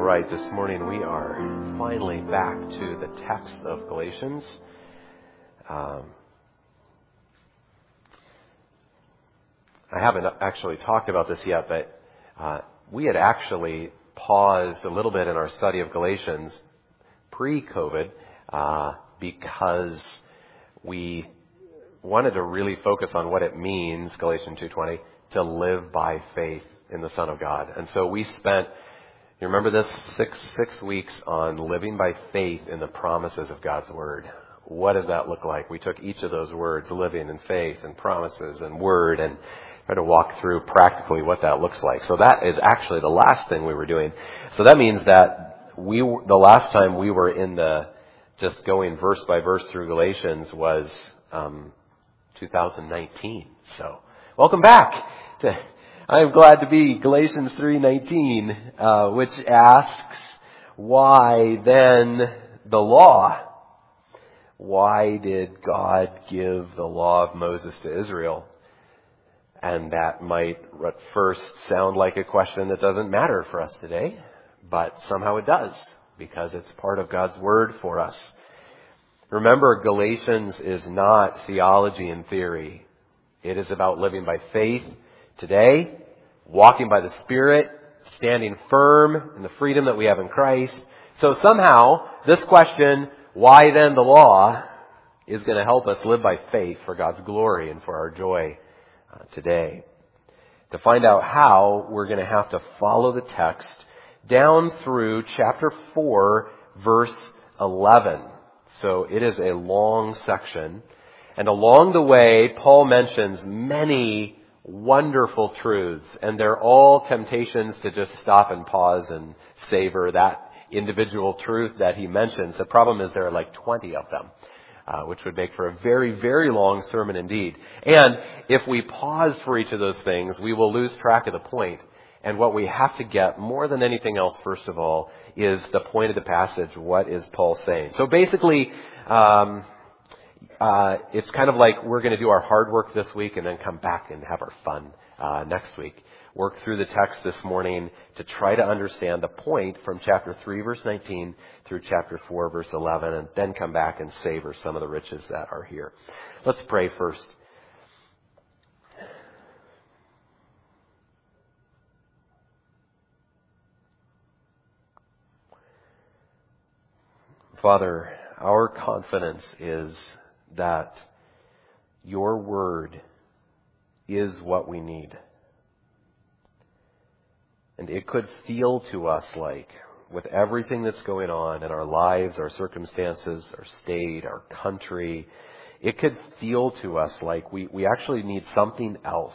right, this morning we are finally back to the text of Galatians. I haven't actually talked about this yet, but we had actually paused a little bit in our study of Galatians pre-COVID because we wanted to really focus on what it means, Galatians 2:20, to live by faith in the Son of God. And so we spent, you remember this, six weeks on living by faith in the promises of God's Word. What does that look like? We took each of those words, living in faith and promises and Word, and tried to walk through practically what that looks like. So that is actually the last thing we were doing. So that means that the last time we were in the just going verse by verse through Galatians was 2019. So welcome back. I'm glad to be Galatians 3:19, which asks, why then the law? Why did God give the law of Moses to Israel? And that might at first sound like a question that doesn't matter for us today, but somehow it does, because it's part of God's Word for us. Remember, Galatians is not theology and theory. It is about living by faith today, walking by the Spirit, standing firm in the freedom that we have in Christ. So somehow, this question, why then the law, is going to help us live by faith for God's glory and for our joy today. To find out how, we're going to have to follow the text down through chapter 4, verse 11. So it is a long section. And along the way, Paul mentions many wonderful truths, and they're all temptations to just stop and pause and savor that individual truth that he mentions. The problem is there are like 20 of them, which would make for a very, very long sermon indeed. And if we pause for each of those things, we will lose track of the point. And what we have to get more than anything else, first of all, is the point of the passage. What is Paul saying? So basically, it's kind of like we're going to do our hard work this week and then come back and have our fun next week. Work through the text this morning to try to understand the point from chapter 3, verse 19 through chapter 4, verse 11, and then come back and savor some of the riches that are here. Let's pray first. Father, our confidence is that your Word is what we need. And it could feel to us like, with everything that's going on in our lives, our circumstances, our state, our country, it could feel to us like we actually need something else.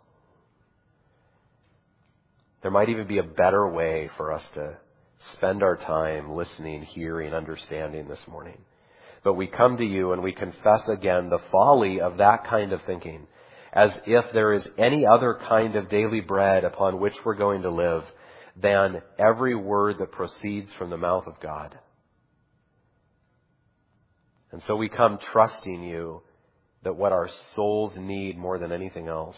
There might even be a better way for us to spend our time listening, hearing, understanding this morning. But we come to you and we confess again the folly of that kind of thinking, as if there is any other kind of daily bread upon which we're going to live than every word that proceeds from the mouth of God. And so we come trusting you that what our souls need more than anything else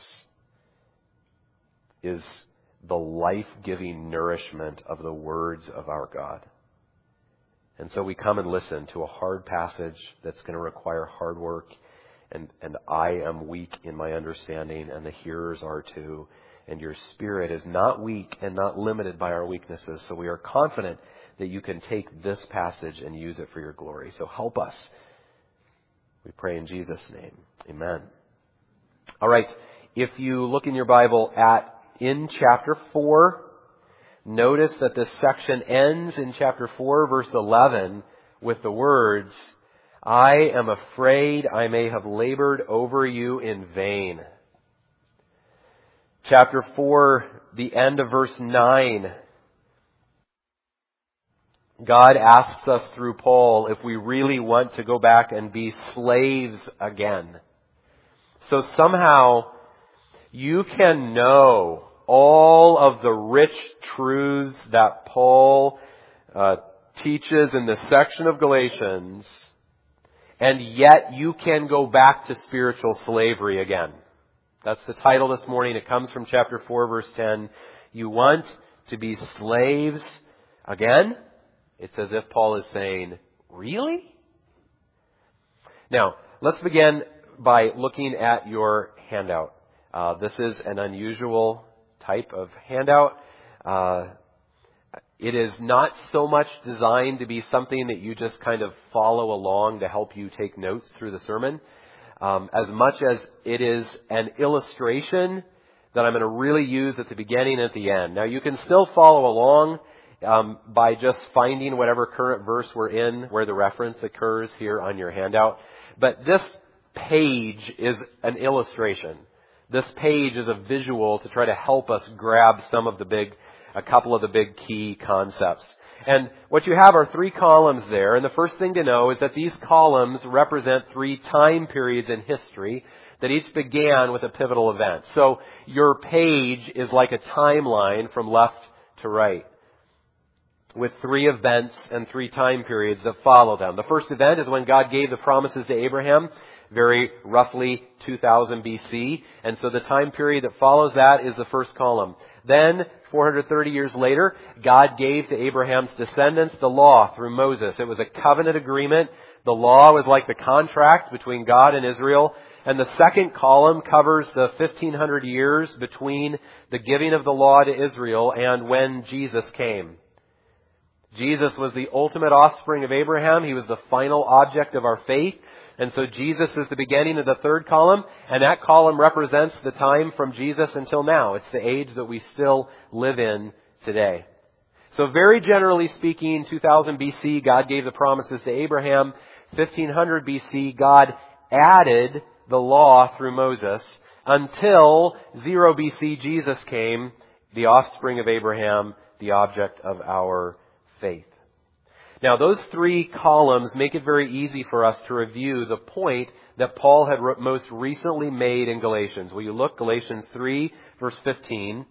is the life-giving nourishment of the words of our God. And so we come and listen to a hard passage that's going to require hard work. And I am weak in my understanding, and the hearers are too. And your Spirit is not weak and not limited by our weaknesses. So we are confident that you can take this passage and use it for your glory. So help us. We pray in Jesus' name. Amen. All right. If you look in your Bible in chapter 4, notice that this section ends in chapter 4, verse 11, with the words, I am afraid I may have labored over you in vain. Chapter 4, the end of verse 9. God asks us through Paul if we really want to go back and be slaves again. So somehow you can know all of the rich truths that Paul teaches in this section of Galatians, and yet you can go back to spiritual slavery again. That's the title this morning. It comes from chapter 4, verse 10. You want to be slaves Again, it's as if Paul is saying, really? Now, let's begin by looking at your handout. This is an unusual type of handout. It is not so much designed to be something that you just kind of follow along to help you take notes through the sermon, as much as it is an illustration that I'm going to really use at the beginning and at the end. Now, you can still follow along by just finding whatever current verse we're in where the reference occurs here on your handout. But this page is an illustration. This page is a visual to try to help us grab a couple of the big key concepts. And what you have are 3 columns there. And the first thing to know is that these columns represent 3 time periods in history that each began with a pivotal event. So your page is like a timeline from left to right, with 3 events and 3 time periods that follow them. The first event is when God gave the promises to Abraham, very roughly 2000 BC. And so the time period that follows that is the first column. Then, 430 years later, God gave to Abraham's descendants the law through Moses. It was a covenant agreement. The law was like the contract between God and Israel. And the second column covers the 1500 years between the giving of the law to Israel and when Jesus came. Jesus was the ultimate offspring of Abraham. He was the final object of our faith. And so Jesus is the beginning of the third column, and that column represents the time from Jesus until now. It's the age that we still live in today. So very generally speaking, 2000 BC, God gave the promises to Abraham. 1500 BC, God added the law through Moses until 0 BC, Jesus came, the offspring of Abraham, the object of our faith. Now, those 3 columns make it very easy for us to review the point that Paul had most recently made in Galatians. Will you look? Galatians 3, verse 15.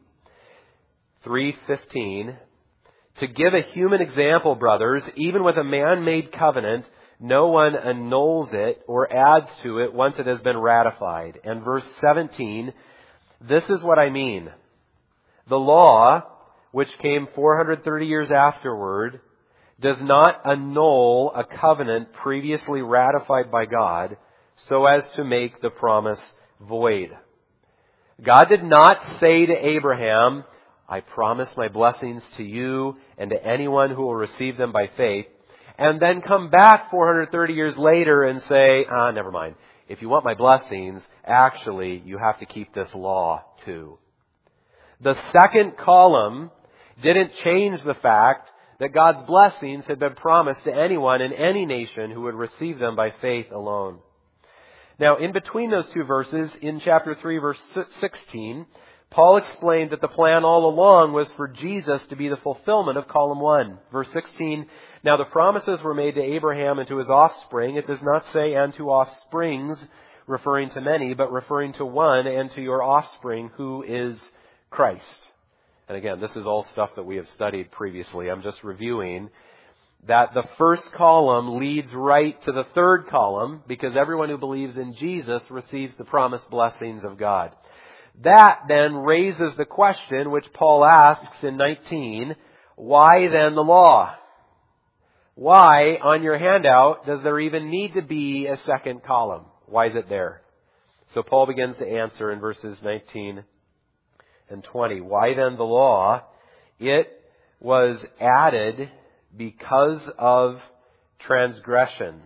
3:15. To give a human example, brothers, even with a man-made covenant, no one annuls it or adds to it once it has been ratified. And verse 17, this is what I mean. The law, which came 430 years afterward, does not annul a covenant previously ratified by God so as to make the promise void. God did not say to Abraham, I promise my blessings to you and to anyone who will receive them by faith, and then come back 430 years later and say, never mind. If you want my blessings, actually, you have to keep this law too. The second column didn't change the fact that God's blessings had been promised to anyone in any nation who would receive them by faith alone. Now, in between those 2 verses, in chapter 3, verse 16, Paul explained that the plan all along was for Jesus to be the fulfillment of column 1. Verse 16, now the promises were made to Abraham and to his offspring. It does not say, and to offsprings, referring to many, but referring to one, and to your offspring, who is Christ. And again, this is all stuff that we have studied previously. I'm just reviewing that the first column leads right to the third column because everyone who believes in Jesus receives the promised blessings of God. That then raises the question which Paul asks in 19, why then the law? Why, on your handout, does there even need to be a second column? Why is it there? So Paul begins to answer in verses 19 and 20. Why then the law? It was added because of transgressions.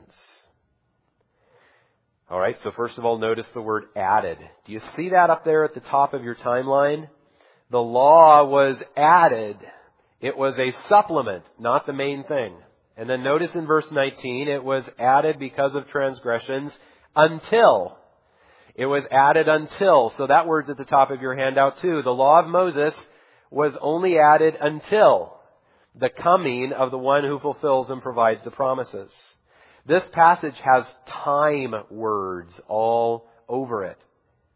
All right, so first of all, notice the word added. Do you see that up there at the top of your timeline? The law was added. It was a supplement, not the main thing. And then notice in verse 19, it was added because of transgressions until. It was added until. So that word's at the top of your handout too. The law of Moses was only added until the coming of the one who fulfills and provides the promises. This passage has time words all over it.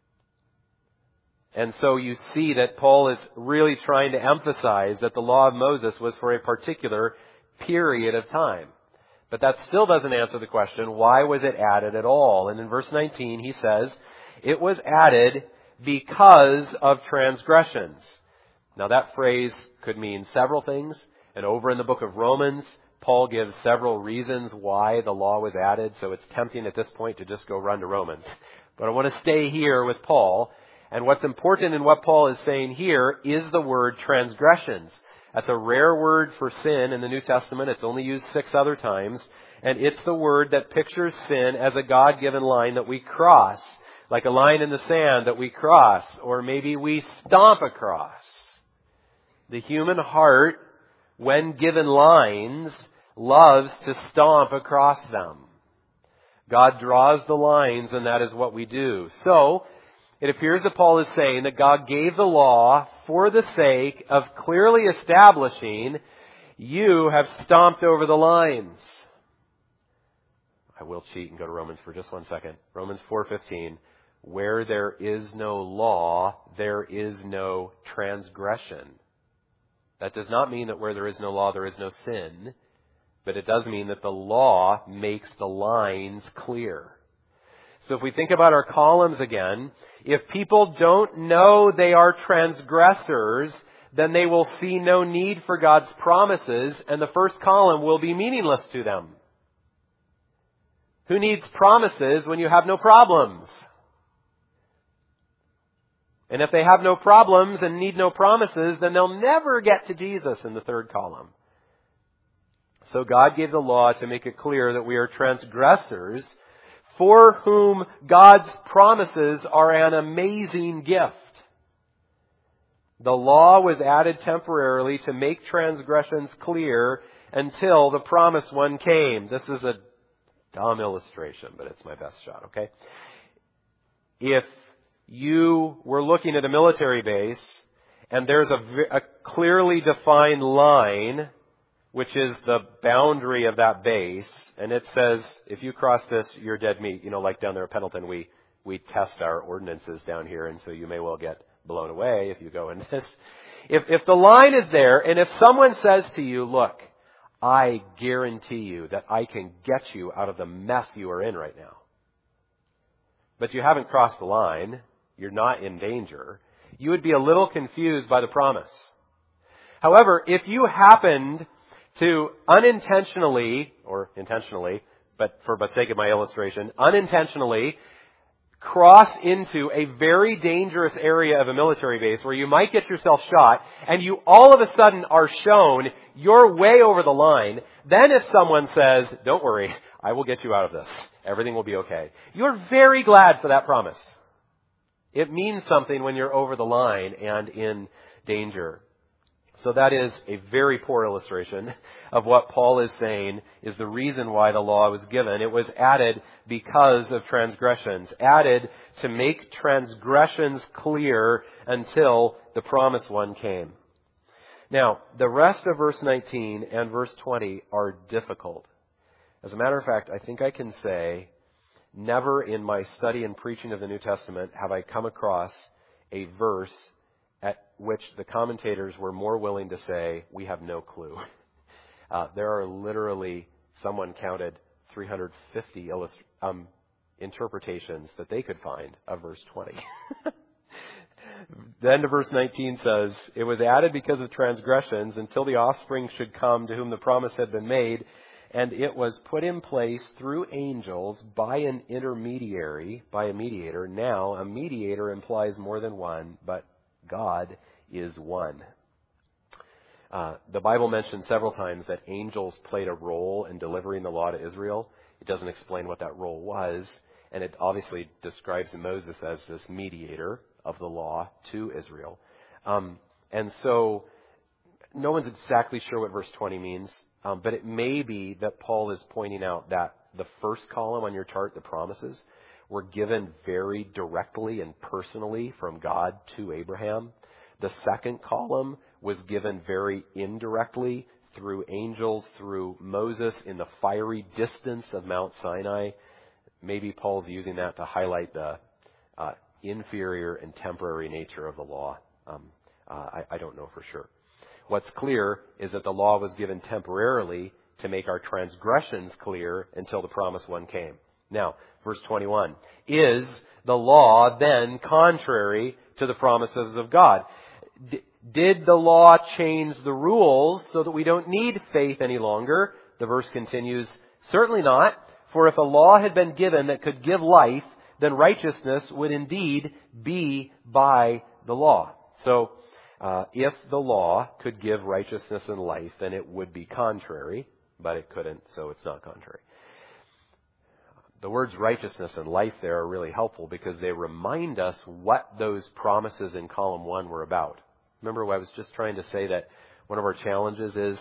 And so you see that Paul is really trying to emphasize that the law of Moses was for a particular period of time. But that still doesn't answer the question, why was it added at all? And in verse 19 he says, it was added because of transgressions. Now that phrase could mean several things. And over in the book of Romans, Paul gives several reasons why the law was added, so it's tempting at this point to just go run to Romans. But I want to stay here with Paul. And what's important in what Paul is saying here is the word transgressions. That's a rare word for sin in the New Testament. It's only used 6 other times. And it's the word that pictures sin as a God-given line that we cross, like a line in the sand that we cross, or maybe we stomp across. The human heart, when given lines, loves to stomp across them. God draws the lines, and that is what we do. So, it appears that Paul is saying that God gave the law for the sake of clearly establishing you have stomped over the lines. I will cheat and go to Romans for just one second. Romans 4:15. Where there is no law, there is no transgression. That does not mean that where there is no law, there is no sin. But it does mean that the law makes the lines clear. So if we think about our columns again, if people don't know they are transgressors, then they will see no need for God's promises, and the first column will be meaningless to them. Who needs promises when you have no problems? And if they have no problems and need no promises, then they'll never get to Jesus in the third column. So God gave the law to make it clear that we are transgressors for whom God's promises are an amazing gift. The law was added temporarily to make transgressions clear until the promised one came. This is a dumb illustration, but it's my best shot, okay? If you were looking at a military base and there's a clearly defined line, which is the boundary of that base, and it says, if you cross this, you're dead meat. You know, like down there at Pendleton, we test our ordinances down here, and so you may well get blown away if you go in this. If the line is there, and if someone says to you, look, I guarantee you that I can get you out of the mess you are in right now, but you haven't crossed the line, you're not in danger, you would be a little confused by the promise. However, if you happened to unintentionally, or intentionally, but for the sake of my illustration, unintentionally cross into a very dangerous area of a military base where you might get yourself shot, and you all of a sudden are shown you're way over the line, then if someone says, don't worry, I will get you out of this, everything will be okay, you're very glad for that promise. It means something when you're over the line and in danger. So that is a very poor illustration of what Paul is saying is the reason why the law was given. It was added because of transgressions, added to make transgressions clear until the promised one came. Now, the rest of verse 19 and verse 20 are difficult. As a matter of fact, I think I can say, never in my study and preaching of the New Testament have I come across a verse at which the commentators were more willing to say, we have no clue. There are literally, someone counted 350 interpretations that they could find of verse 20. Then to verse 19 says, it was added because of transgressions until the offspring should come to whom the promise had been made, and it was put in place through angels by an intermediary, by a mediator. Now, a mediator implies more than one, but God is one. The Bible mentions several times that angels played a role in delivering the law to Israel. It doesn't explain what that role was, and it obviously describes Moses as this mediator of the law to Israel. And so no one's exactly sure what verse 20 means, but it may be that Paul is pointing out that the first column on your chart, the promises, were given very directly and personally from God to Abraham. The second column was given very indirectly through angels, through Moses in the fiery distance of Mount Sinai. Maybe Paul's using that to highlight the inferior and temporary nature of the law. I don't know for sure. What's clear is that the law was given temporarily to make our transgressions clear until the promised one came. Now, verse 21, is the law then contrary to the promises of God? Did the law change the rules so that we don't need faith any longer? The verse continues, certainly not. For if a law had been given that could give life, then righteousness would indeed be by the law. So, if the law could give righteousness and life, then it would be contrary, but it couldn't, so it's not contrary. The words righteousness and life there are really helpful because they remind us what those promises in column 1 were about. Remember, I was just trying to say that one of our challenges is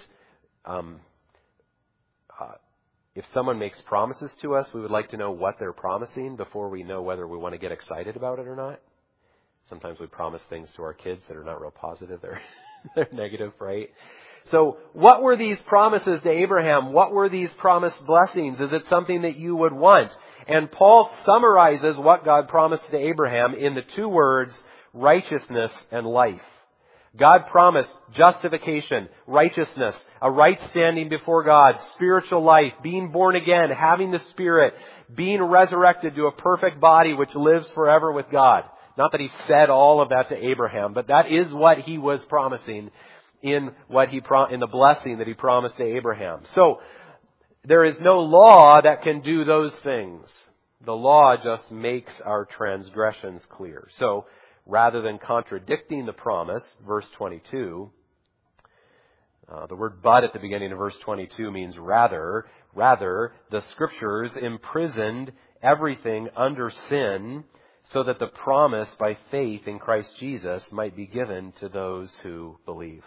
if someone makes promises to us, we would like to know what they're promising before we know whether we want to get excited about it or not. Sometimes we promise things to our kids that are not real positive. They're negative, right? So what were these promises to Abraham? What were these promised blessings? Is it something that you would want? And Paul summarizes what God promised to Abraham in the 2 words, righteousness and life. God promised justification, righteousness, a right standing before God, spiritual life, being born again, having the Spirit, being resurrected to a perfect body which lives forever with God. Not that he said all of that to Abraham, but that is what he was promising in the blessing that he promised to Abraham. So there is no law that can do those things. The law just makes our transgressions clear. So rather than contradicting the promise, verse 22, the word but at the beginning of verse 22 means rather. Rather, the Scriptures imprisoned everything under sin so that the promise by faith in Christ Jesus might be given to those who believe.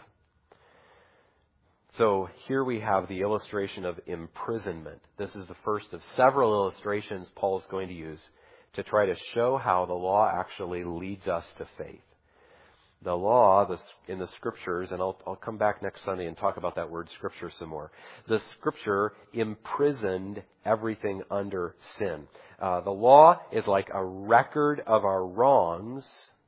So here we have the illustration of imprisonment. This is the first of several illustrations Paul is going to use to try to show how the law actually leads us to faith. The law in the Scriptures, and I'll come back next Sunday and talk about that word Scripture some more. The Scripture imprisoned everything under sin. The law is like a record of our wrongs.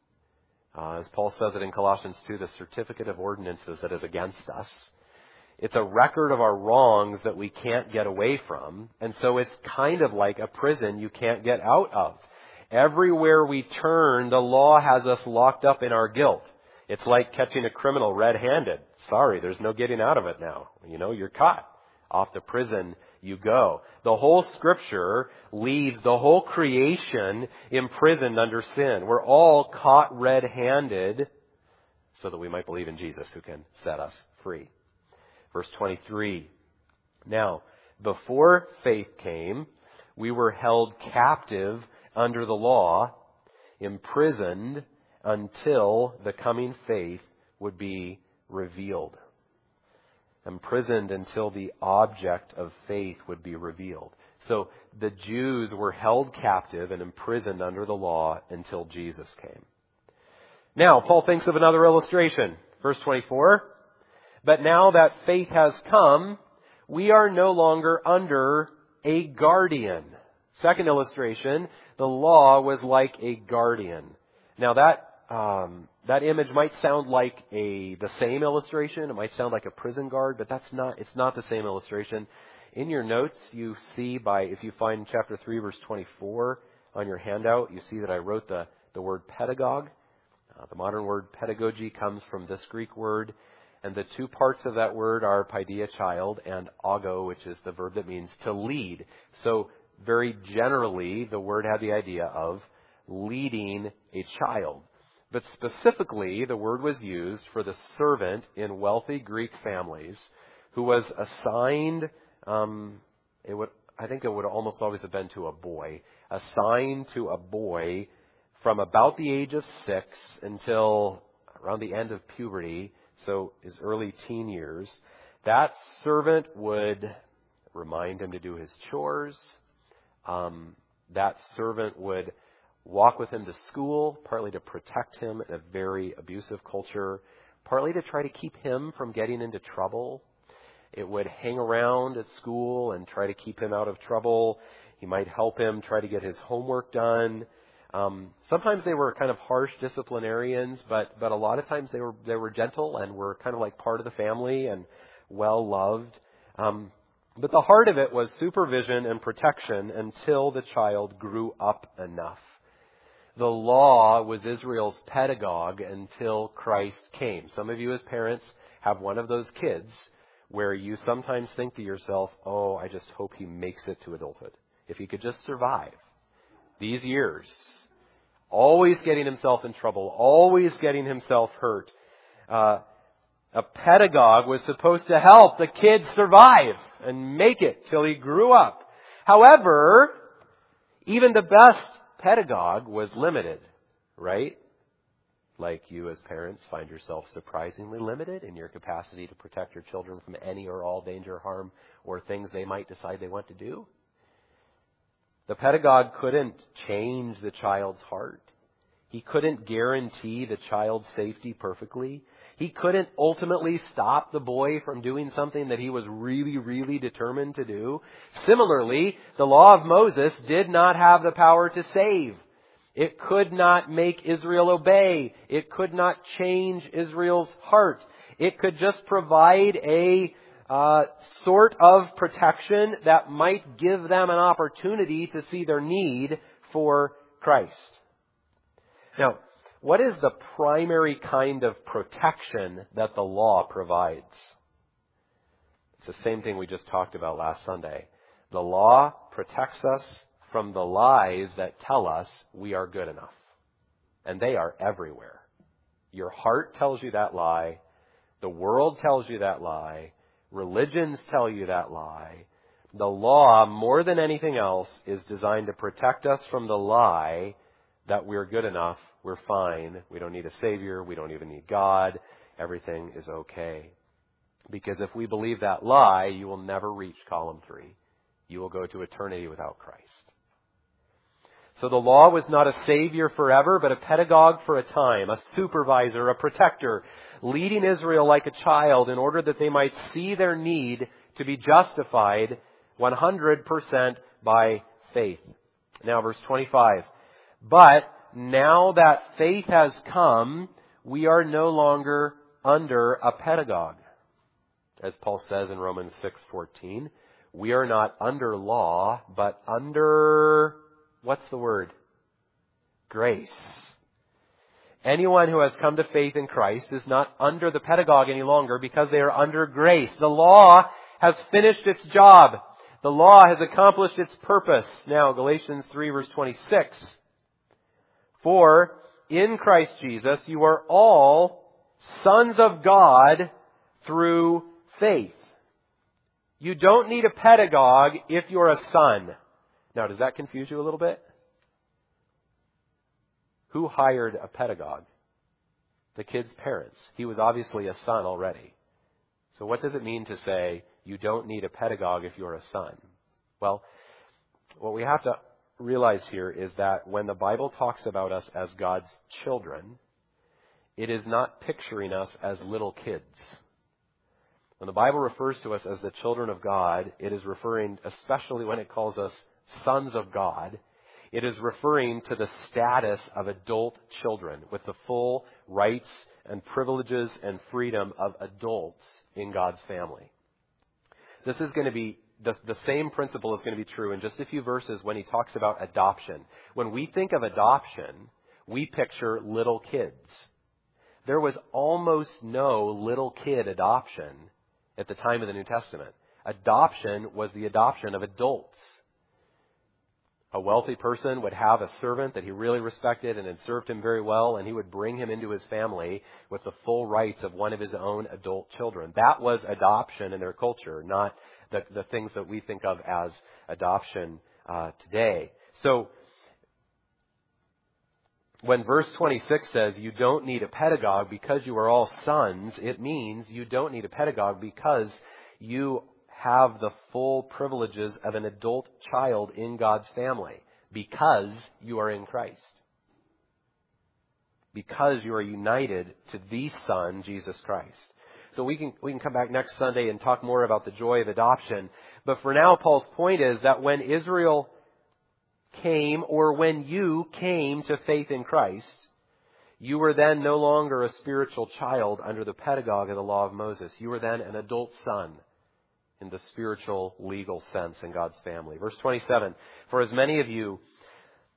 As Paul says it in Colossians 2, the certificate of ordinances that is against us. It's a record of our wrongs that we can't get away from. And so it's kind of like a prison you can't get out of. Everywhere we turn, the law has us locked up in our guilt. It's like catching a criminal red-handed. Sorry, there's no getting out of it now. You're caught. Off to prison you go. The whole Scripture leaves the whole creation imprisoned under sin. We're all caught red-handed so that we might believe in Jesus who can set us free. Verse 23. Now, before faith came, we were held captive under the law, imprisoned until the coming faith would be revealed. Imprisoned until the object of faith would be revealed. So the Jews were held captive and imprisoned under the law until Jesus came. Now, Paul thinks of another illustration. Verse 24. But now that faith has come, we are no longer under a guardian. Second illustration, the law was like a guardian. Now that image might sound like the same illustration. It might sound like a prison guard, but it's not the same illustration. In your notes, you see if you find chapter 3, verse 24 on your handout, you see that I wrote the word pedagogue. The modern word pedagogy comes from this Greek word. And the 2 parts of that word are paideia, child, and ago, which is the verb that means to lead. So very generally, the word had the idea of leading a child. But specifically, the word was used for the servant in wealthy Greek families who was assigned, I think it would almost always have been to a boy, assigned to a boy from about the age of 6 until around the end of puberty, so his early teen years. That servant would remind him to do his chores. That servant would walk with him to school, partly to protect him in a very abusive culture, partly to try to keep him from getting into trouble. It would hang around at school and try to keep him out of trouble. He might help him try to get his homework done. Sometimes they were kind of harsh disciplinarians, but a lot of times they were gentle and were kind of like part of the family and well loved. But the heart of it was supervision and protection until the child grew up enough. the law was Israel's pedagogue until Christ came. Some of you as parents have one of those kids where you sometimes think to yourself, oh, I just hope he makes it to adulthood. If he could just survive these years, always getting himself in trouble, always getting himself hurt. A pedagogue was supposed to help the kid survive and make it till he grew up. However, even the best pedagogue was limited, right? Like you as parents find yourself surprisingly limited in your capacity to protect your children from any or all danger, harm, or things they might decide they want to do. The pedagogue couldn't change the child's heart. He couldn't guarantee the child's safety perfectly. He couldn't ultimately stop the boy from doing something that he was really, really determined to do. Similarly, the law of Moses did not have the power to save. It could not make Israel obey. It could not change Israel's heart. It could just provide a sort of protection that might give them an opportunity to see their need for Christ. Now, what is the primary kind of protection that the law provides? It's the same thing we just talked about last Sunday. The law protects us from the lies that tell us we are good enough. And they are everywhere. Your heart tells you that lie. The world tells you that lie. Religions tell you that lie. The law, more than anything else, is designed to protect us from the lie that we're good enough, we're fine, we don't need a Savior, we don't even need God, everything is okay. Because if we believe that lie, you will never reach column 3. You will go to eternity without Christ. So the law was not a Savior forever, but a pedagogue for a time, a supervisor, a protector, leading Israel like a child in order that they might see their need to be justified 100% by faith. Now verse 25. But now that faith has come, we are no longer under a pedagogue. As Paul says in Romans 6:14, we are not under law, but under, what's the word? Grace. Anyone who has come to faith in Christ is not under the pedagogue any longer because they are under grace. The law has finished its job. The law has accomplished its purpose. Now, Galatians 3 verse 26. For in Christ Jesus you are all sons of God through faith. You don't need a pedagogue if you're a son. Now, does that confuse you a little bit? Who hired a pedagogue? The kid's parents. He was obviously a son already. So what does it mean to say you don't need a pedagogue if you're a son? Well, what we have to realize here is that when the Bible talks about us as God's children, it is not picturing us as little kids. When the Bible refers to us as the children of God, it is referring, especially when it calls us sons of God, it is referring to the status of adult children with the full rights and privileges and freedom of adults in God's family. This is going to be the same principle is going to be true in just a few verses when he talks about adoption. When we think of adoption, we picture little kids. There was almost no little kid adoption at the time of the New Testament. Adoption was the adoption of adults. A wealthy person would have a servant that he really respected and had served him very well, and he would bring him into his family with the full rights of one of his own adult children. That was adoption in their culture, not the things that we think of as adoption today. So, when verse 26 says you don't need a pedagogue because you are all sons, it means you don't need a pedagogue because you have the full privileges of an adult child in God's family because you are in Christ. Because you are united to the Son, Jesus Christ. So we can come back next Sunday and talk more about the joy of adoption. But for now, Paul's point is that when Israel came, or when you came to faith in Christ, you were then no longer a spiritual child under the pedagogue of the law of Moses. You were then an adult son in the spiritual, legal sense in God's family. Verse 27, for as many of you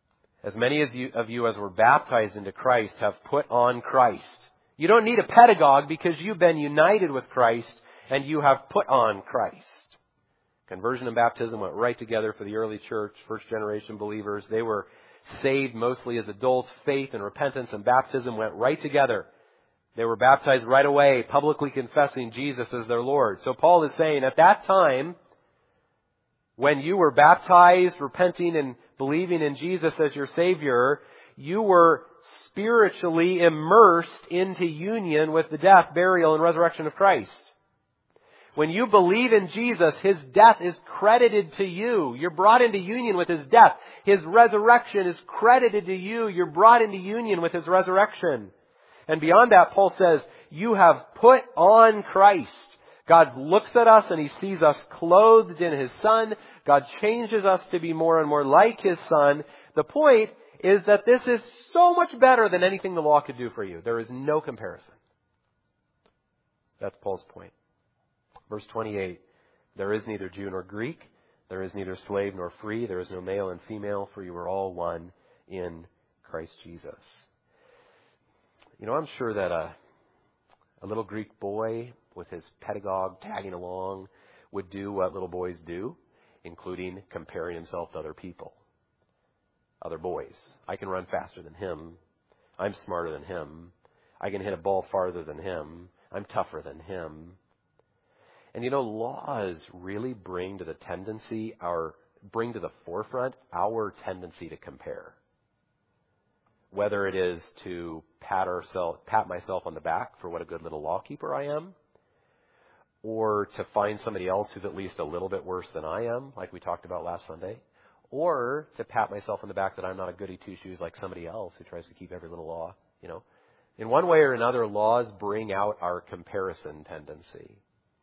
As many of you as were baptized into Christ have put on Christ. You don't need a pedagogue because you've been united with Christ and you have put on Christ. Conversion and baptism went right together for the early church, first generation believers. They were saved mostly as adults. Faith and repentance and baptism went right together. They were baptized right away, publicly confessing Jesus as their Lord. So Paul is saying at that time, when you were baptized, repenting and believing in Jesus as your Savior, you were spiritually immersed into union with the death, burial, and resurrection of Christ. When you believe in Jesus, His death is credited to you. You're brought into union with His death. His resurrection is credited to you. You're brought into union with His resurrection. And beyond that, Paul says, you have put on Christ. God looks at us and He sees us clothed in His Son. God changes us to be more and more like His Son. The point is that this is so much better than anything the law could do for you. There is no comparison. That's Paul's point. Verse 28, there is neither Jew nor Greek. There is neither slave nor free. There is no male and female, for you are all one in Christ Jesus. You know, I'm sure that a little Greek boy with his pedagogue tagging along would do what little boys do, including comparing himself to other people, other boys. I can run faster than him. I'm smarter than him. I can hit a ball farther than him. I'm tougher than him. And you know, laws really bring to the forefront our tendency to compare. Whether it is to pat myself on the back for what a good little lawkeeper I am, or to find somebody else who's at least a little bit worse than I am, like we talked about last Sunday, or to pat myself on the back that I'm not a goody two-shoes like somebody else who tries to keep every little law, you know. In one way or another, laws bring out our comparison tendency.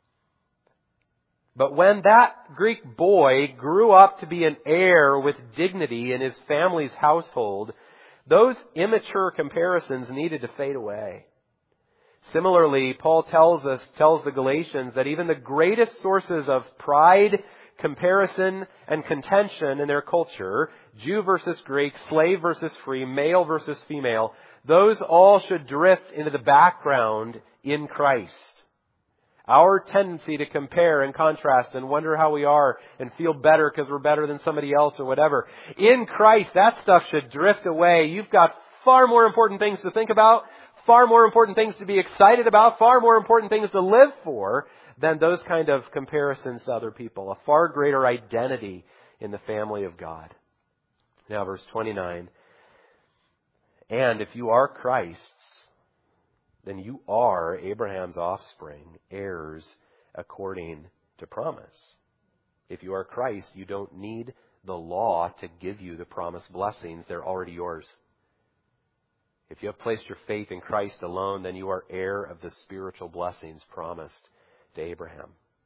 But when that Greek boy grew up to be an heir with dignity in his family's household, those immature comparisons needed to fade away. Similarly, Paul tells the Galatians that even the greatest sources of pride, comparison, and contention in their culture, Jew versus Greek, slave versus free, male versus female, those all should drift into the background in Christ. Our tendency to compare and contrast and wonder how we are and feel better because we're better than somebody else or whatever. In Christ, that stuff should drift away. You've got far more important things to think about, far more important things to be excited about, far more important things to live for than those kind of comparisons to other people. A far greater identity in the family of God. Now, verse 29. And if you are Christ's, then you are Abraham's offspring, heirs according to promise. If you are Christ, you don't need the law to give you the promised blessings. They're already yours. If you have placed your faith in Christ alone, then you are heir of the spiritual blessings promised to Abraham.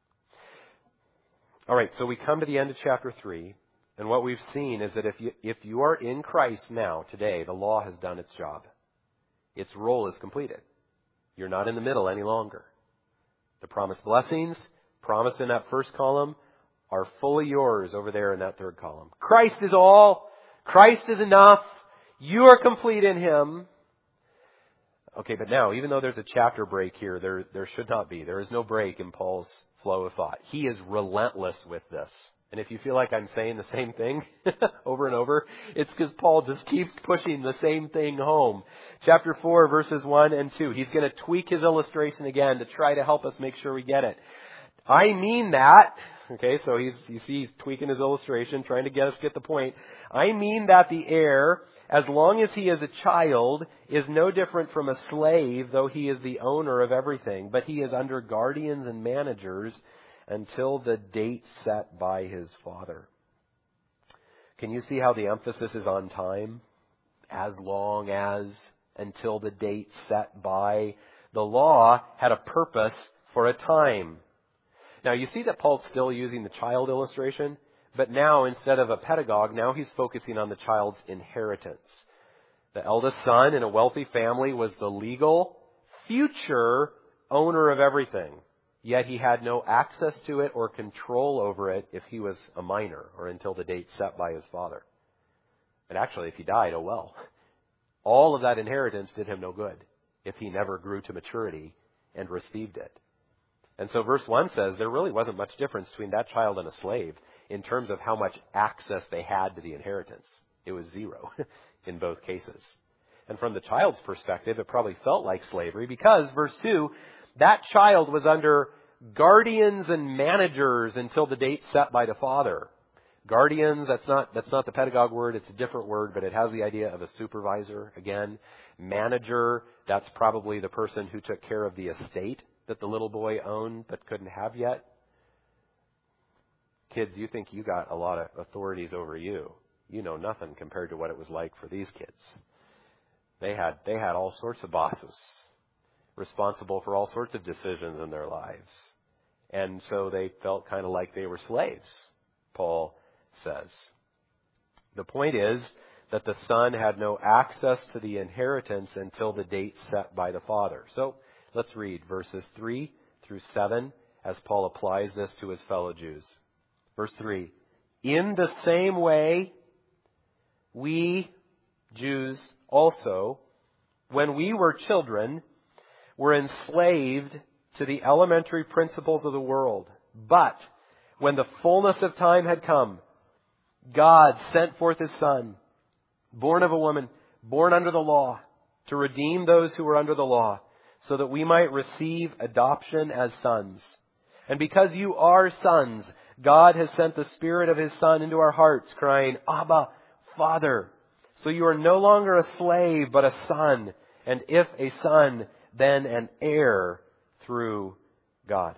All right, so we come to the end of chapter 3, and what we've seen is that if you are in Christ now, today, the law has done its job. Its role is completed. You're not in the middle any longer. The promised blessings, promised in that first column, are fully yours over there in that third column. Christ is all. Christ is enough. You are complete in Him. Okay, but now, even though there's a chapter break here, there should not be. There is no break in Paul's flow of thought. He is relentless with this. And if you feel like I'm saying the same thing over and over, it's because Paul just keeps pushing the same thing home. Chapter 4, verses 1 and 2. He's going to tweak his illustration again to try to help us make sure we get it. I mean that. Okay, so he's tweaking his illustration, trying to get the point. I mean that the heir, as long as he is a child, is no different from a slave, though he is the owner of everything. But he is under guardians and managers until the date set by his father. Can you see how the emphasis is on time? As long as, until the date set by. The law had a purpose for a time. Now you see that Paul's still using the child illustration, but now instead of a pedagogue, now he's focusing on the child's inheritance. The eldest son in a wealthy family was the legal, future owner of everything. Yet he had no access to it or control over it if he was a minor or until the date set by his father. And actually, if he died, oh well. All of that inheritance did him no good if he never grew to maturity and received it. And so verse 1 says there really wasn't much difference between that child and a slave in terms of how much access they had to the inheritance. It was zero in both cases. And from the child's perspective, it probably felt like slavery because, verse 2, that child was under guardians and managers until the date set by the father. Guardians, that's not the pedagogue word, it's a different word, but it has the idea of a supervisor again. Manager, that's probably the person who took care of the estate that the little boy owned but couldn't have yet. Kids, you think you got a lot of authorities over you. You know nothing compared to what it was like for these kids. They had all sorts of bosses responsible for all sorts of decisions in their lives. And so they felt kind of like they were slaves, Paul says. The point is that the son had no access to the inheritance until the date set by the father. So let's read verses 3 through 7 as Paul applies this to his fellow Jews. Verse 3, in the same way, we, Jews also, when we were children, were enslaved to the elementary principles of the world. But when the fullness of time had come, God sent forth His Son, born of a woman, born under the law, to redeem those who were under the law, so that we might receive adoption as sons. And because you are sons, God has sent the Spirit of His Son into our hearts, crying, Abba, Father. So you are no longer a slave, but a son. And if a son, then an heir through God.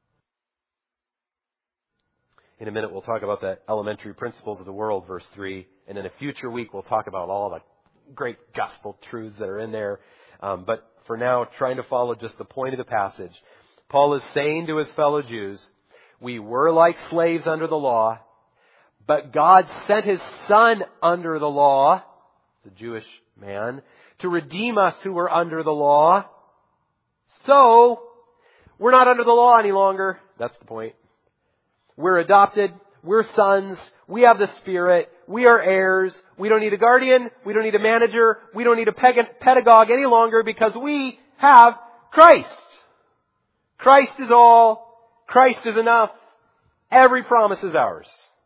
In a minute, we'll talk about the elementary principles of the world, verse 3. And in a future week, we'll talk about all the great gospel truths that are in there. But for now, trying to follow just the point of the passage, Paul is saying to his fellow Jews, we were like slaves under the law, but God sent His Son under the law, the Jewish man, to redeem us who were under the law. So, we're not under the law any longer. That's the point. We're adopted. We're sons. We have the Spirit. We are heirs. We don't need a guardian. We don't need a manager. We don't need a pedagogue any longer because we have Christ. Christ is all. Christ is enough. Every promise is ours.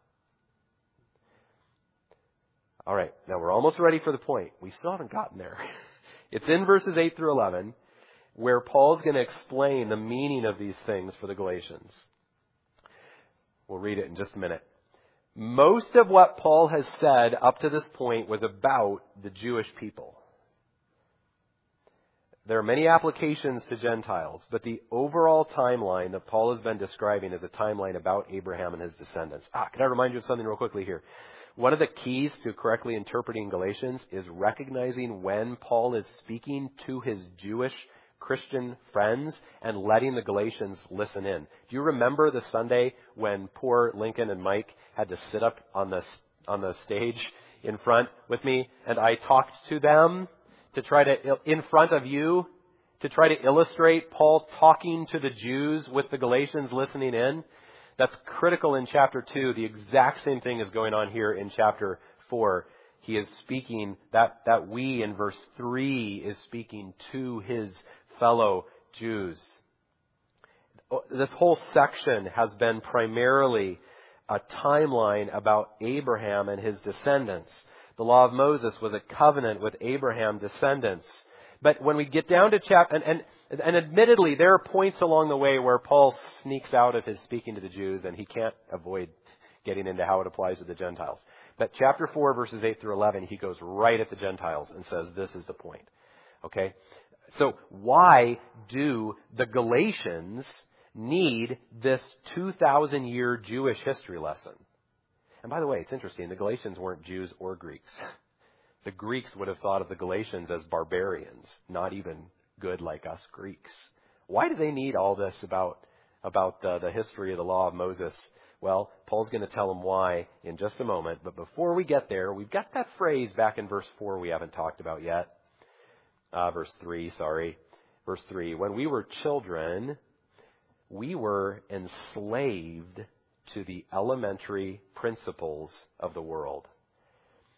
All right, now we're almost ready for the point. We still haven't gotten there. It's in verses 8 through 11 where Paul's going to explain the meaning of these things for the Galatians. We'll read it in just a minute. Most of what Paul has said up to this point was about the Jewish people. There are many applications to Gentiles, but the overall timeline that Paul has been describing is a timeline about Abraham and his descendants. Can I remind you of something real quickly here? One of the keys to correctly interpreting Galatians is recognizing when Paul is speaking to his Jewish Christian friends and letting the Galatians listen in. Do you remember the Sunday when poor Lincoln and Mike had to sit up on the stage in front with me and I talked to them to try to, in front of you, to try to illustrate Paul talking to the Jews with the Galatians listening in? That's critical in chapter 2. The exact same thing is going on here in chapter 4. He is speaking, that we in verse 3 is speaking to his fellow Jews. This whole section has been primarily a timeline about Abraham and his descendants. The law of Moses was a covenant with Abraham's descendants. But when we get down to chapter, and admittedly, there are points along the way where Paul sneaks out of his speaking to the Jews, and he can't avoid getting into how it applies to the Gentiles. But chapter 4, verses 8 through 11, he goes right at the Gentiles and says, this is the point. Okay? So why do the Galatians need this 2,000-year Jewish history lesson? And by the way, it's interesting, the Galatians weren't Jews or Greeks. The Greeks would have thought of the Galatians as barbarians, not even good like us Greeks. Why do they need all this about the history of the law of Moses? Well, Paul's going to tell them why in just a moment. But before we get there, we've got that phrase back in verse 4 we haven't talked about yet. Verse 3. Verse 3. When we were children, we were enslaved to the elementary principles of the world.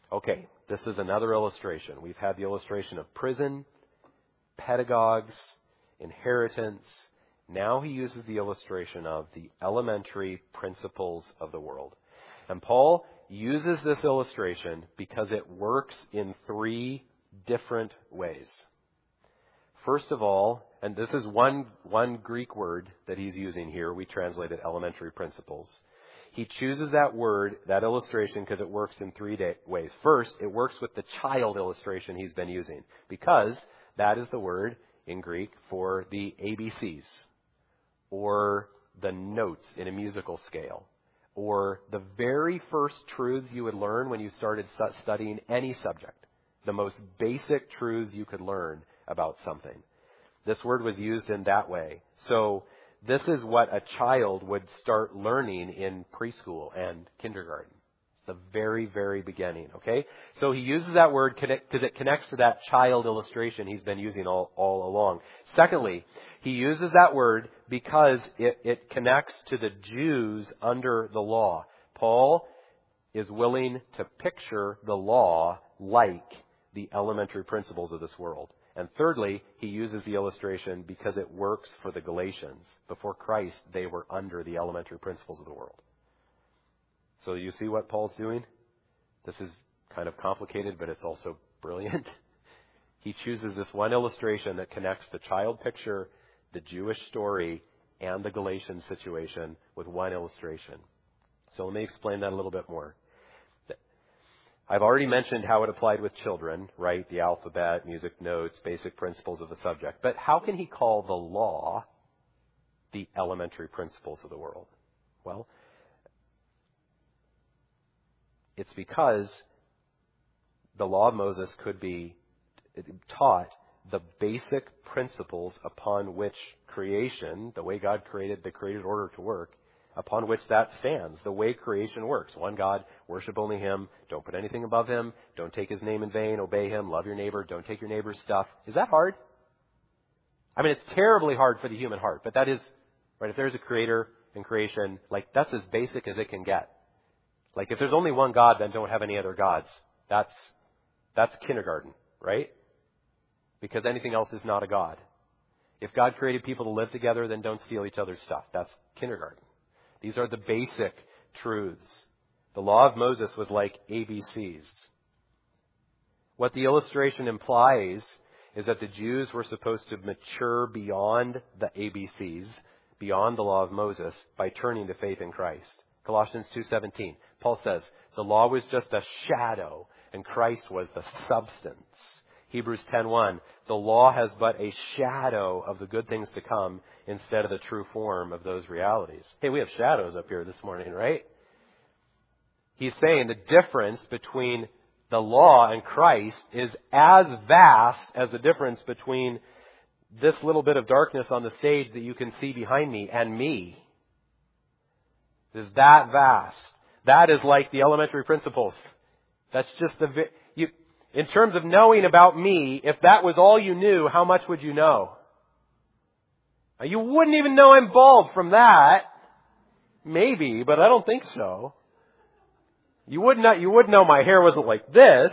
Okay, this is another illustration. We've had the illustration of prison, pedagogues, inheritance. Now he uses the illustration of the elementary principles of the world. And Paul uses this illustration because it works in three different ways. First of all, and this is one Greek word that he's using here. We translated elementary principles. He chooses that word, that illustration, because it works in three ways. First, it works with the child illustration he's been using, because that is the word in Greek for the ABCs, or the notes in a musical scale, or the very first truths you would learn when you started studying any subject, the most basic truths you could learn about something. This word was used in that way. So this is what a child would start learning in preschool and kindergarten. The very, very beginning, okay? So he uses that word because it connects to that child illustration he's been using all along. Secondly, he uses that word because it connects to the Jews under the law. Paul is willing to picture the law like the elementary principles of this world. And thirdly, he uses the illustration because it works for the Galatians. Before Christ, they were under the elementary principles of the world. So you see what Paul's doing? This is kind of complicated, but it's also brilliant. He chooses this one illustration that connects the child picture, the Jewish story, and the Galatian situation with one illustration. So let me explain that a little bit more. I've already mentioned how it applied with children, right? The alphabet, music notes, basic principles of the subject. But how can he call the law the elementary principles of the world? Well, it's because the law of Moses could be taught the basic principles upon which creation, the way God created the created order to work, upon which that stands, the way creation works. One God, worship only Him, don't put anything above Him, don't take His name in vain, obey Him, love your neighbor, don't take your neighbor's stuff. Is that hard? I mean, it's terribly hard for the human heart, but that is, right, if there's a creator in creation, like, that's as basic as it can get. Like, if there's only one God, then don't have any other gods. That's kindergarten, right? Because anything else is not a God. If God created people to live together, then don't steal each other's stuff. That's kindergarten. These are the basic truths. The law of Moses was like ABCs. What the illustration implies is that the Jews were supposed to mature beyond the ABCs, beyond the law of Moses, by turning to faith in Christ. Colossians 2:17, Paul says, the law was just a shadow, and Christ was the substance. Hebrews 10:1, the law has but a shadow of the good things to come instead of the true form of those realities. Hey, we have shadows up here this morning, right? He's saying the difference between the law and Christ is as vast as the difference between this little bit of darkness on the stage that you can see behind me and me. Is that vast. That is like the elementary principles. That's just in terms of knowing about me, if that was all you knew, how much would you know? You wouldn't even know I'm bald from that. Maybe, but I don't think so. You would know my hair wasn't like this.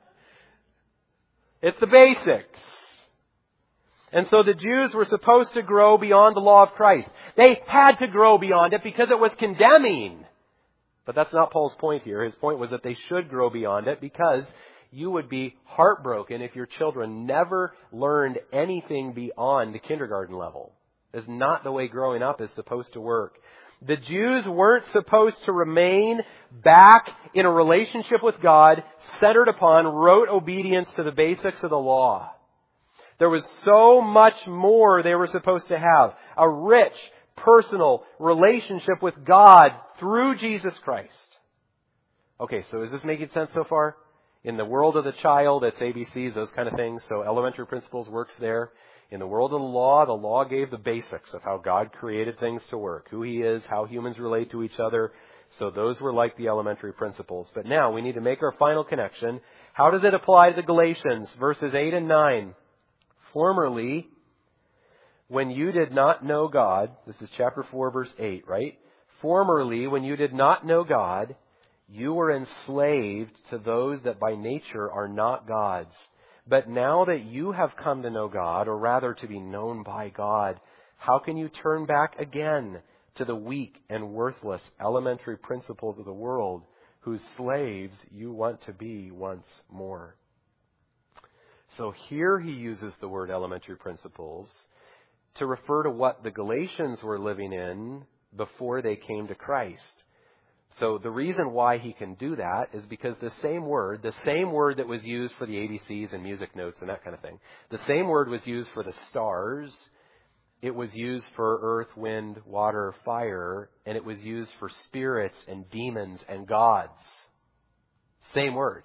It's the basics. And so the Jews were supposed to grow beyond the law of Christ. They had to grow beyond it because it was condemning. But that's not Paul's point here. His point was that they should grow beyond it because you would be heartbroken if your children never learned anything beyond the kindergarten level. It's not the way growing up is supposed to work. The Jews weren't supposed to remain back in a relationship with God centered upon rote obedience to the basics of the law. There was so much more they were supposed to have. A rich, personal relationship with God through Jesus Christ. Okay, so is this making sense so far? In the world of the child, it's ABCs, those kind of things. So elementary principles works there. In the world of the law gave the basics of how God created things to work. Who He is, how humans relate to each other. So those were like the elementary principles. But now we need to make our final connection. How does it apply to the Galatians? Verses 8 and 9. Formerly, when you did not know God, this is chapter 4, verse 8, right? Formerly, when you did not know God, You were enslaved to those that by nature are not God's. But now that you have come to know God, or rather to be known by God, how can you turn back again to the weak and worthless elementary principles of the world, whose slaves you want to be once more? So here he uses the word elementary principles to refer to what the Galatians were living in before they came to Christ. So the reason why he can do that is because the same word that was used for the ABCs and music notes and that kind of thing, the same word was used for the stars, it was used for earth, wind, water, fire, and it was used for spirits and demons and gods. Same word.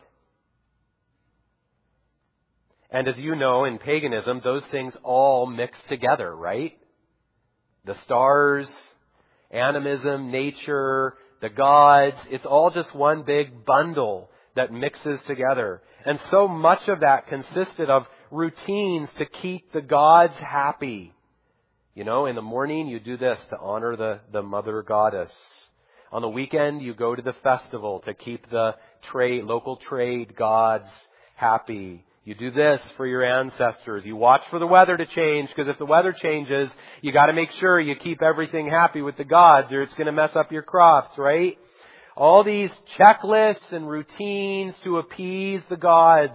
And as you know, in paganism, those things all mix together, right? The stars, animism, nature, the gods, it's all just one big bundle that mixes together. And so much of that consisted of routines to keep the gods happy. You know, in the morning you do this to honor the mother goddess. On the weekend you go to the festival to keep the local trade gods happy. You do this for your ancestors. You watch for the weather to change, because if the weather changes, you got to make sure you keep everything happy with the gods, or it's going to mess up your crops, right? All these checklists and routines to appease the gods.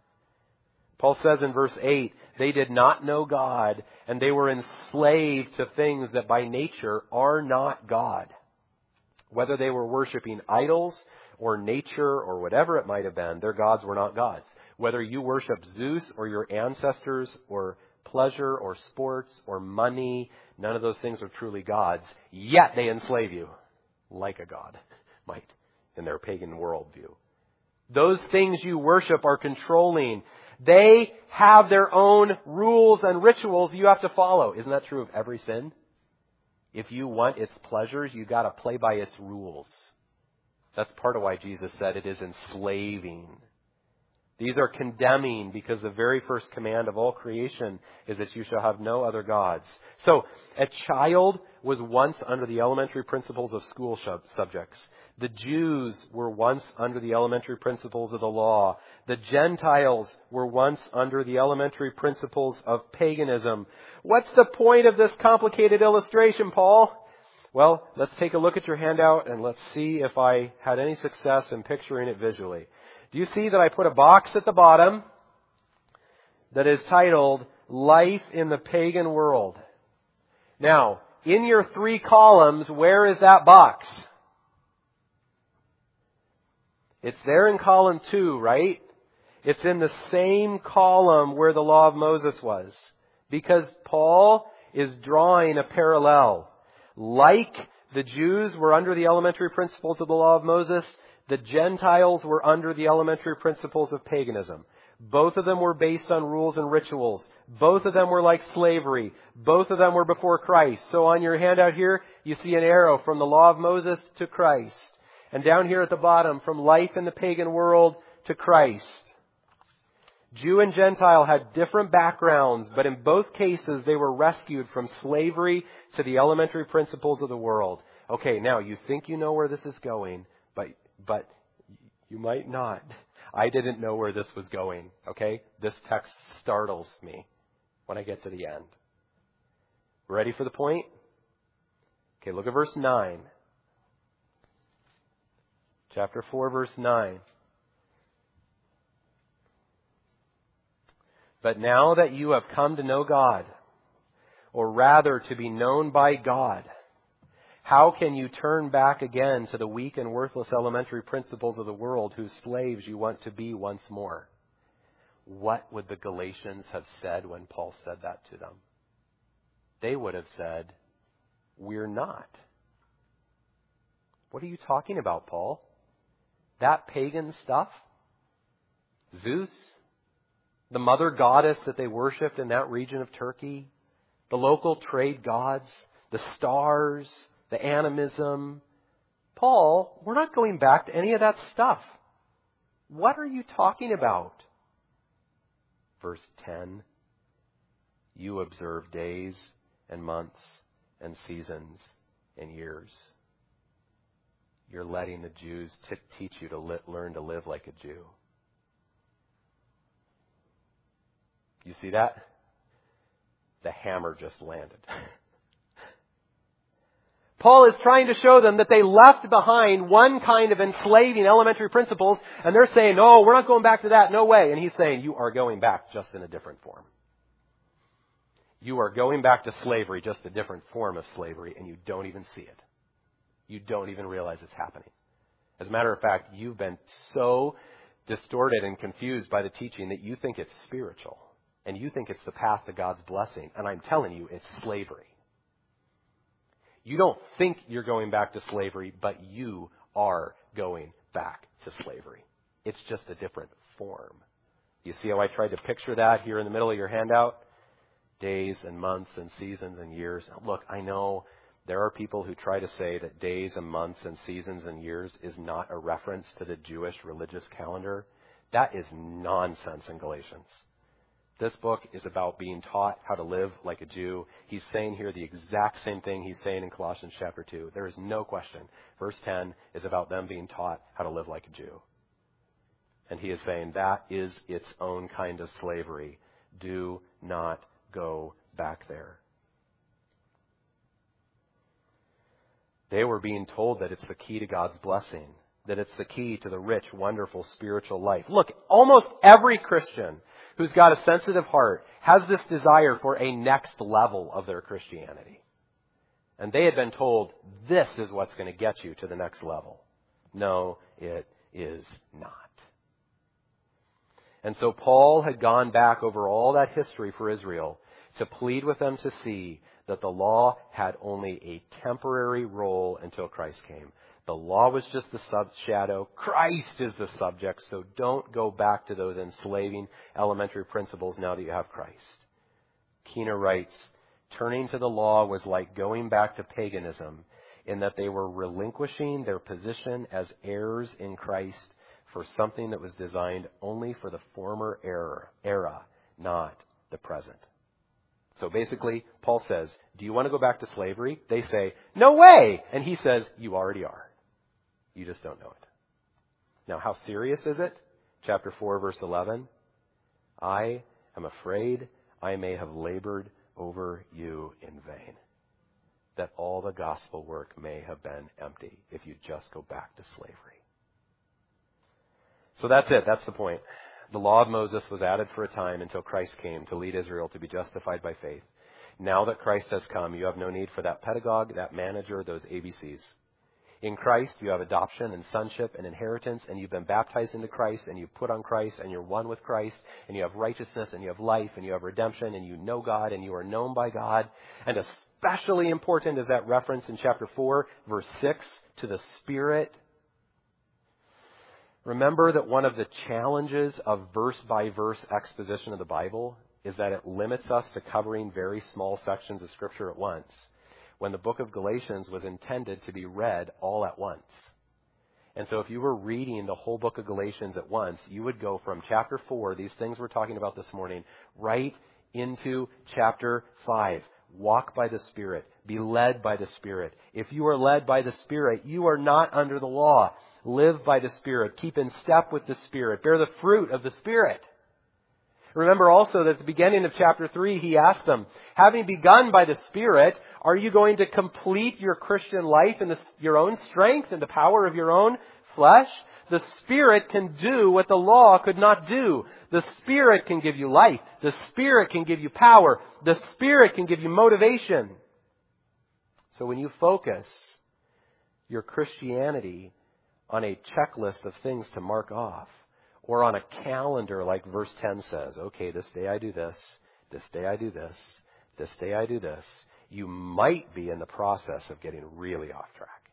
Paul says in verse 8, they did not know God, and they were enslaved to things that by nature are not God. Whether they were worshiping idols or nature or whatever it might have been, their gods were not gods. Whether you worship Zeus or your ancestors or pleasure or sports or money, none of those things are truly gods. Yet they enslave you like a god might in their pagan worldview. Those things you worship are controlling. They have their own rules and rituals you have to follow. Isn't that true of every sin? If you want its pleasures, you got to play by its rules. That's part of why Jesus said it is enslaving. These are condemning, because the very first command of all creation is that you shall have no other gods. So, a child was once under the elementary principles of school subjects. The Jews were once under the elementary principles of the law. The Gentiles were once under the elementary principles of paganism. What's the point of this complicated illustration, Paul? Well, let's take a look at your handout and let's see if I had any success in picturing it visually. Do you see that I put a box at the bottom that is titled Life in the Pagan World? Now, in your 3 columns, where is that box? It's there in column 2, right? It's in the same column where the law of Moses was. Because Paul is drawing a parallel. Like the Jews were under the elementary principles of the law of Moses, the Gentiles were under the elementary principles of paganism. Both of them were based on rules and rituals. Both of them were like slavery. Both of them were before Christ. So on your handout here, you see an arrow from the law of Moses to Christ. And down here at the bottom, from life in the pagan world to Christ. Jew and Gentile had different backgrounds, but in both cases they were rescued from slavery to the elementary principles of the world. Okay, now you think you know where this is going, but you might not. I didn't know where this was going, okay? This text startles me when I get to the end. Ready for the point? Okay, look at verse 9. Chapter 4, verse 9. But now that you have come to know God, or rather to be known by God, how can you turn back again to the weak and worthless elementary principles of the world, whose slaves you want to be once more? What would the Galatians have said when Paul said that to them? They would have said, we're not. What are you talking about, Paul? That pagan stuff? Zeus? The mother goddess that they worshipped in that region of Turkey? The local trade gods? The stars? The animism? Paul, we're not going back to any of that stuff. What are you talking about? Verse 10. You observe days and months and seasons and years. you're letting the Jews teach you to learn to live like a Jew. You see that? The hammer just landed. Paul is trying to show them that they left behind one kind of enslaving elementary principles, and they're saying, no, we're not going back to that, no way. And he's saying, you are going back just in a different form. You are going back to slavery, just a different form of slavery, and you don't even see it. You don't even realize it's happening. As a matter of fact, you've been so distorted and confused by the teaching that you think it's spiritual, and you think it's the path to God's blessing. And I'm telling you, it's slavery. You don't think you're going back to slavery, but you are going back to slavery. It's just a different form. You see how I tried to picture that here in the middle of your handout? Days and months and seasons and years. Look, I know there are people who try to say that days and months and seasons and years is not a reference to the Jewish religious calendar. That is nonsense in Galatians. This book is about being taught how to live like a Jew. He's saying here the exact same thing he's saying in Colossians chapter 2. There is no question. Verse 10 is about them being taught how to live like a Jew. And he is saying that is its own kind of slavery. Do not go back there. They were being told that it's the key to God's blessing, that it's the key to the rich, wonderful spiritual life. Look, almost every Christian who's got a sensitive heart has this desire for a next level of their Christianity. And they had been told, this is what's going to get you to the next level. No, it is not. And so Paul had gone back over all that history for Israel to plead with them to see that the law had only a temporary role until Christ came. The law was just the shadow. Christ is the subject, so don't go back to those enslaving elementary principles now that you have Christ. Keener writes, turning to the law was like going back to paganism in that they were relinquishing their position as heirs in Christ for something that was designed only for the former era, not the present. So basically, Paul says, do you want to go back to slavery? They say, no way! And he says, you already are. You just don't know it. Now, how serious is it? Chapter 4, verse 11. I am afraid I may have labored over you in vain, that all the gospel work may have been empty if you just go back to slavery. So that's it. That's the point. The law of Moses was added for a time until Christ came to lead Israel to be justified by faith. Now that Christ has come, you have no need for that pedagogue, that manager, those ABCs. In Christ, you have adoption and sonship and inheritance, and you've been baptized into Christ, and you've put on Christ, and you're one with Christ, and you have righteousness, and you have life, and you have redemption, and you know God, and you are known by God. And especially important is that reference in chapter 4, verse 6, to the Spirit. Remember that one of the challenges of verse-by-verse exposition of the Bible is that it limits us to covering very small sections of Scripture at once, when the book of Galatians was intended to be read all at once. And so if you were reading the whole book of Galatians at once, you would go from chapter 4, these things we're talking about this morning, right into chapter 5. Walk by the Spirit. Be led by the Spirit. If you are led by the Spirit, you are not under the law. Live by the Spirit. Keep in step with the Spirit. Bear the fruit of the Spirit. Remember also that at the beginning of chapter 3, he asked them, having begun by the Spirit, are you going to complete your Christian life in your own strength and the power of your own flesh? The Spirit can do what the law could not do. The Spirit can give you life. The Spirit can give you power. The Spirit can give you motivation. So when you focus your Christianity on a checklist of things to mark off, or on a calendar like verse 10 says, okay, this day I do this day I do this day I do this, you might be in the process of getting really off track.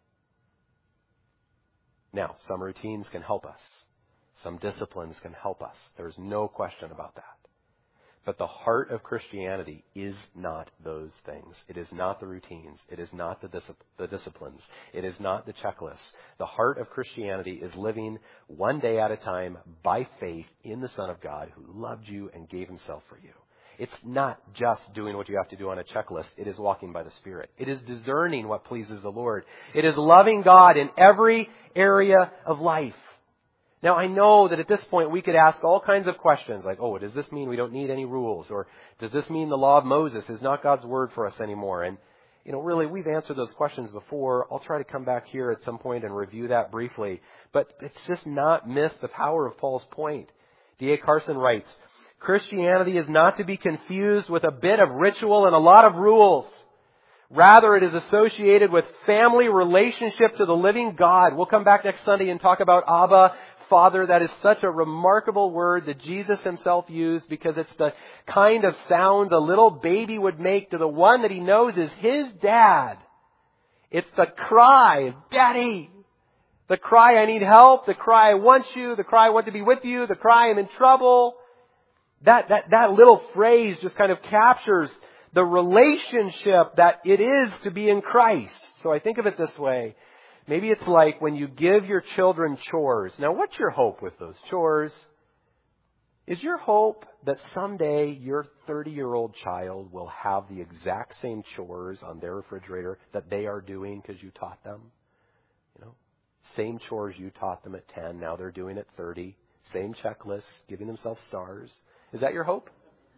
Now, some routines can help us. Some disciplines can help us. There's no question about that. But the heart of Christianity is not those things. It is not the routines. It is not the disciplines. It is not the checklists. The heart of Christianity is living one day at a time by faith in the Son of God who loved you and gave himself for you. It's not just doing what you have to do on a checklist. It is walking by the Spirit. It is discerning what pleases the Lord. It is loving God in every area of life. Now, I know that at this point we could ask all kinds of questions like, oh, does this mean we don't need any rules? Or does this mean the law of Moses is not God's word for us anymore? And, really, we've answered those questions before. I'll try to come back here at some point and review that briefly. But it's just not miss the power of Paul's point. D.A. Carson writes, Christianity is not to be confused with a bit of ritual and a lot of rules. Rather, it is associated with family relationship to the living God. We'll come back next Sunday and talk about Abba, Father. That is such a remarkable word that Jesus himself used because it's the kind of sound a little baby would make to the one that he knows is his dad. It's the cry, Daddy. The cry, I need help. The cry, I want you. The cry, I want to be with you. The cry, I'm in trouble. That little phrase just kind of captures the relationship that it is to be in Christ. So I think of it this way. Maybe it's like when you give your children chores. Now, what's your hope with those chores? Is your hope that someday your 30-year-old child will have the exact same chores on their refrigerator that they are doing because you taught them? Same chores you taught them at 10, now they're doing at 30. Same checklists, giving themselves stars. Is that your hope?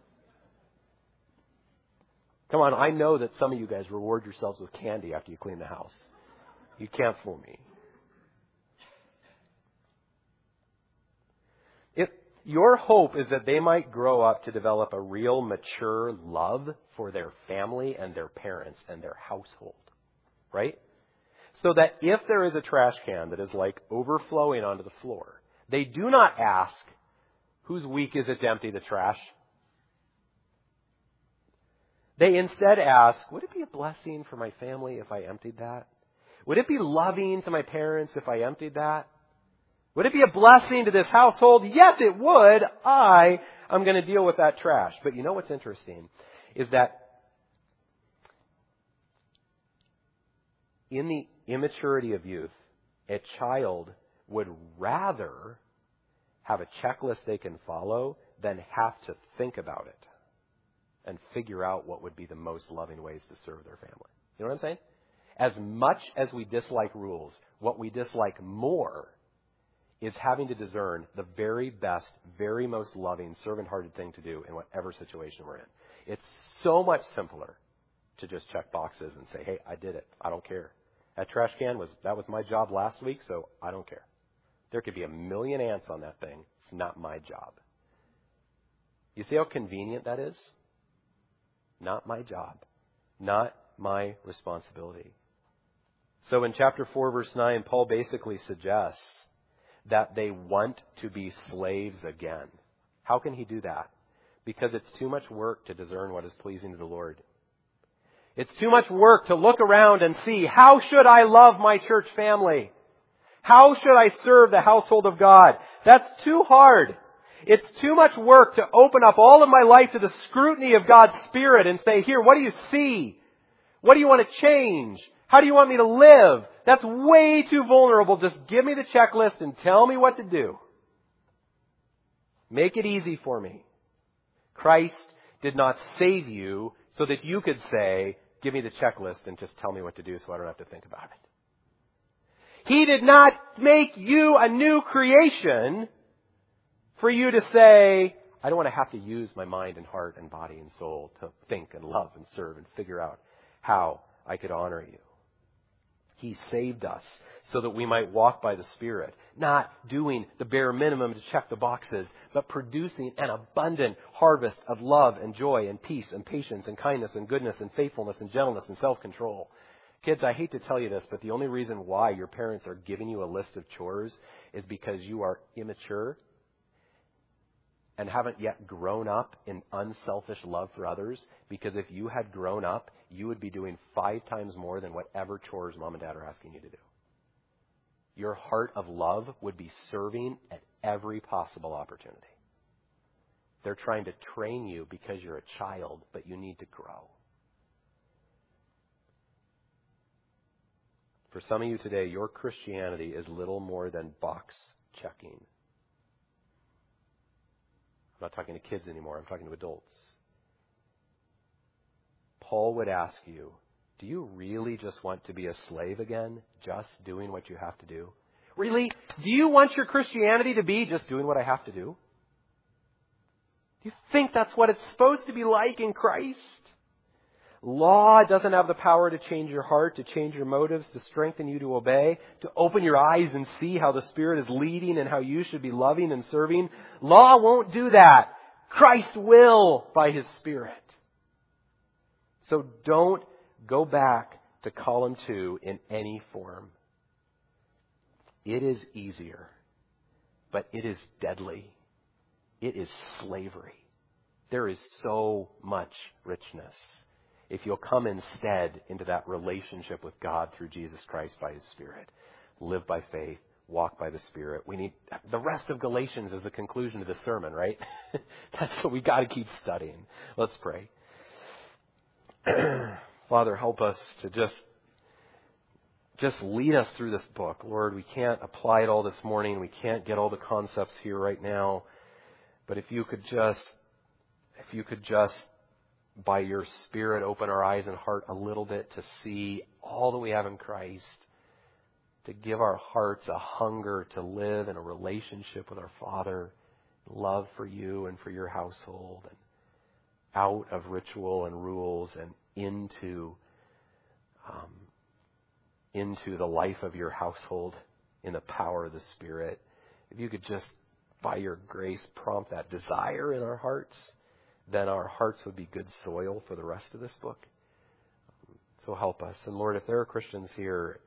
Come on, I know that some of you guys reward yourselves with candy after you clean the house. You can't fool me. If your hope is that they might grow up to develop a real mature love for their family and their parents and their household, right? So that if there is a trash can that is like overflowing onto the floor, they do not ask, whose week is it to empty the trash? They instead ask, would it be a blessing for my family if I emptied that? Would it be loving to my parents if I emptied that? Would it be a blessing to this household? Yes, it would. I'm going to deal with that trash. But you know what's interesting is that in the immaturity of youth, a child would rather have a checklist they can follow than have to think about it and figure out what would be the most loving ways to serve their family. You know what I'm saying? As much as we dislike rules, what we dislike more is having to discern the very best, very most loving, servant-hearted thing to do in whatever situation we're in. It's so much simpler to just check boxes and say, hey, I did it. I don't care. That trash can was my job last week, so I don't care. There could be a million ants on that thing. It's not my job. You see how convenient that is? Not my job. Not my responsibility. So in chapter 4, verse 9, Paul basically suggests that they want to be slaves again. How can he do that? Because it's too much work to discern what is pleasing to the Lord. It's too much work to look around and see, how should I love my church family? How should I serve the household of God? That's too hard. It's too much work to open up all of my life to the scrutiny of God's Spirit and say, here, what do you see? What do you want to change? How do you want me to live? That's way too vulnerable. Just give me the checklist and tell me what to do. Make it easy for me. Christ did not save you so that you could say, give me the checklist and just tell me what to do so I don't have to think about it. He did not make you a new creation for you to say, I don't want to have to use my mind and heart and body and soul to think and love and serve and figure out how I could honor you. He saved us so that we might walk by the Spirit, not doing the bare minimum to check the boxes, but producing an abundant harvest of love and joy and peace and patience and kindness and goodness and faithfulness and gentleness and self-control. Kids, I hate to tell you this, but the only reason why your parents are giving you a list of chores is because you are immature and haven't yet grown up in unselfish love for others, because if you had grown up, you would be doing 5 times more than whatever chores mom and dad are asking you to do. Your heart of love would be serving at every possible opportunity. They're trying to train you because you're a child, but you need to grow. For some of you today, your Christianity is little more than box checking. I'm not talking to kids anymore. I'm talking to adults. Paul would ask you, do you really just want to be a slave again, just doing what you have to do? Really? Do you want your Christianity to be just doing what I have to do? Do you think that's what it's supposed to be like in Christ? Law doesn't have the power to change your heart, to change your motives, to strengthen you to obey, to open your eyes and see how the Spirit is leading and how you should be loving and serving. Law won't do that. Christ will by His Spirit. So don't go back to column 2 in any form. It is easier, but it is deadly. It is slavery. There is so much richness if you'll come instead into that relationship with God through Jesus Christ by His Spirit. Live by faith, walk by the Spirit. We need the rest of Galatians is the conclusion of this sermon, right? That's what we got to keep studying. Let's pray. Father, help us to just lead us through this book. Lord, we can't apply it all this morning. We can't get all the concepts here right now. But if you could just by your Spirit open our eyes and heart a little bit to see all that we have in Christ, to give our hearts a hunger to live in a relationship with our Father, love for you and for your household, and out of ritual and rules and into the life of your household in the power of the Spirit. If you could just, by your grace, prompt that desire in our hearts, then our hearts would be good soil for the rest of this book. So help us. And Lord, if there are Christians here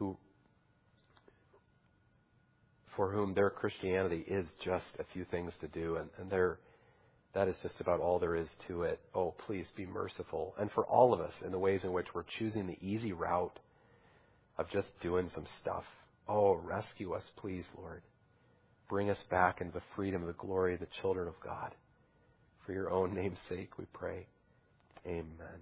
for whom their Christianity is just a few things to do, and that is just about all there is to it, oh, please be merciful. And for all of us, in the ways in which we're choosing the easy route of just doing some stuff, oh, rescue us, please, Lord. Bring us back into the freedom and the glory of the children of God. For your own name's sake, we pray. Amen.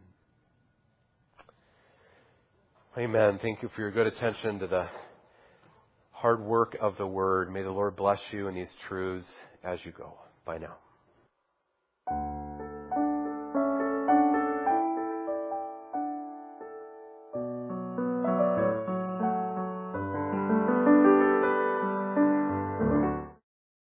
Amen. Thank you for your good attention to the hard work of the Word. May the Lord bless you in these truths as you go. Bye now.